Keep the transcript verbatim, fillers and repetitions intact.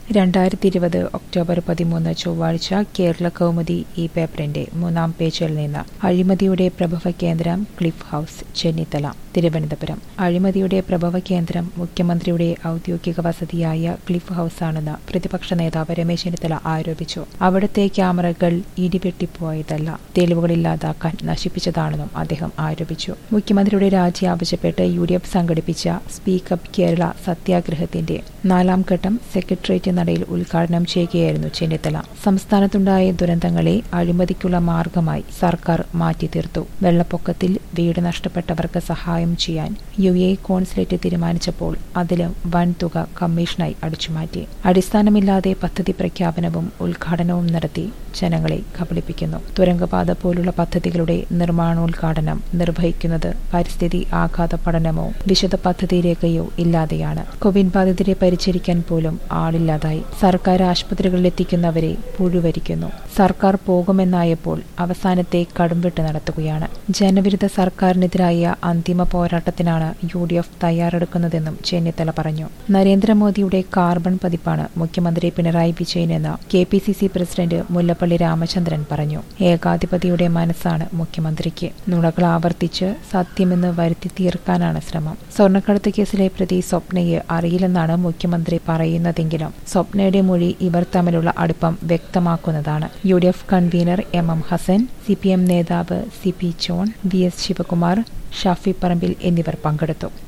രണ്ടായിരത്തി ഇരുപത് ഒക്ടോബർ പതിമൂന്ന് ചൊവ്വാഴ്ച കേരള കൗമുദി ഈ പേപ്പറിന്റെ മൂന്നാം പേജിൽ നിന്ന് അഴിമതിയുടെ പ്രഭവ കേന്ദ്രം ക്ലിഫ് ഹൗസ് ചെന്നിത്തല തിരുവനന്തപുരം. അഴിമതിയുടെ പ്രഭവ കേന്ദ്രം മുഖ്യമന്ത്രിയുടെ ഔദ്യോഗിക വസതിയായ ക്ലിഫ് ഹൗസാണെന്ന് പ്രതിപക്ഷ നേതാവ് രമേശ് ചെന്നിത്തല ആരോപിച്ചു. അവിടുത്തെ ക്യാമറകൾ ഇടിവെട്ടിപ്പോയതല്ല, തെളിവുകളില്ലാതാക്കാൻ നശിപ്പിച്ചതാണെന്നും അദ്ദേഹം ആരോപിച്ചു. മുഖ്യമന്ത്രിയുടെ രാജി ആവശ്യപ്പെട്ട് യു ഡി എഫ് സംഘടിപ്പിച്ച സ്പീക്കപ്പ് കേരള സത്യാഗ്രഹത്തിന്റെ നാലാം ഘട്ടം സെക്രട്ടേറിയറ്റ് നടയിൽ ഉദ്ഘാടനം ചെയ്യുകയായിരുന്നു ചെന്നിത്തല. സംസ്ഥാനത്തുണ്ടായ ദുരന്തങ്ങളെ അഴിമതിക്കുള്ള മാർഗമായി സർക്കാർ മാറ്റിത്തീർത്തു. വെള്ളപ്പൊക്കത്തിൽ വീട് നഷ്ടപ്പെട്ടവർക്ക് സഹായം ചെയ്യാൻ യു എ കോൺസുലേറ്റ് തീരുമാനിച്ചപ്പോൾ അതിലും വൻതുക കമ്മീഷനായി അടിച്ചുമാറ്റി. അടിസ്ഥാനമില്ലാതെ പദ്ധതി പ്രഖ്യാപനവും ഉദ്ഘാടനവും നടത്തി ജനങ്ങളെ കബളിപ്പിക്കുന്നു. തുരങ്കപാത പോലുള്ള പദ്ധതികളുടെ നിർമ്മാണോദ്ഘാടനം നിർവഹിക്കുന്നത് പരിസ്ഥിതി ആഘാത പഠനമോ വിശദ പദ്ധതി രേഖയോ ഇല്ലാതെയാണ്. കോവിഡ് ബാധിതരെ പരിചരിക്കാൻ പോലും ആളില്ലാതായി. സർക്കാർ ആശുപത്രികളിലെത്തിക്കുന്നവരെ പുഴുവരിക്കുന്നു. സർക്കാർ പോകുമെന്നായപ്പോൾ അവസാനത്തെ കടുംവെട്ട് നടത്തുകയാണ്. ജനവിരുദ്ധ സർക്കാരിനെതിരായ അന്തിമ പോരാട്ടത്തിനാണ് യു ഡി എഫ് തയ്യാറെടുക്കുന്നതെന്നും ചെന്നിത്തല പറഞ്ഞു. നരേന്ദ്രമോദിയുടെ കാർബൺ പതിപ്പാണ് മുഖ്യമന്ത്രി പിണറായി വിജയനെന്ന് K P C C president Mullappally Ramachandran പറഞ്ഞു. ഏകാധിപതിയുടെ മനസ്സാണ് മുഖ്യമന്ത്രിക്ക്. നുണകൾ ആവർത്തിച്ച് സത്യമെന്ന് വരുത്തി തീർക്കാനാണ് ശ്രമം. സ്വർണ്ണക്കടത്ത് കേസിലെ പ്രതി സ്വപ്നയെ അറിയില്ലെന്നാണ് മുഖ്യമന്ത്രി പറയുന്നതെങ്കിലും സ്വപ്നയുടെ മൊഴി ഇവർ തമ്മിലുള്ള അടുപ്പം വ്യക്തമാക്കുന്നതാണ്. U D F convenor M M Hassan, C P M നേതാവ് C P John, V S Sivakumar, Shafi Parambil എന്നിവർ പങ്കെടുത്തു.